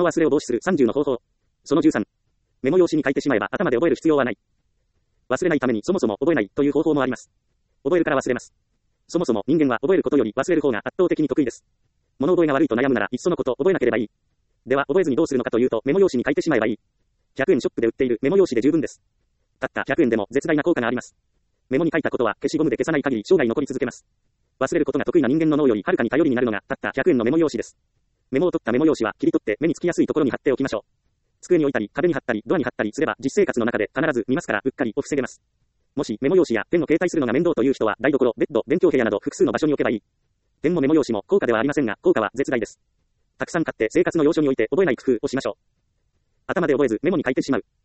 物忘れを防止する30の方法。その13。メモ用紙に書いてしまえば頭で覚える必要はない。忘れないためにそもそも覚えないという方法もあります。覚えるから忘れます。そもそも人間は覚えることより忘れる方が圧倒的に得意です。物覚えが悪いと悩むならいっそのこと覚えなければいい。では覚えずにどうするのかというとメモ用紙に書いてしまえばいい。100円ショップで売っているメモ用紙で十分です。たった100円でも絶大な効果があります。メモに書いたことは消しゴムで消さない限り生涯残り続けます。忘れることが得意な人間の脳よりはるかに頼りになるのがたった100円のメモ用紙です。メモを取ったメモ用紙は切り取って目につきやすいところに貼っておきましょう。机に置いたり壁に貼ったりドアに貼ったりすれば実生活の中で必ず見ますからうっかりを防げます。もしメモ用紙やペンを携帯するのが面倒という人は台所、ベッド、勉強部屋など複数の場所に置けばいい。ペンもメモ用紙も高価ではありませんが効果は絶大です。たくさん買って生活の要所に置いて覚えない工夫をしましょう。頭で覚えずメモに書いてしまう。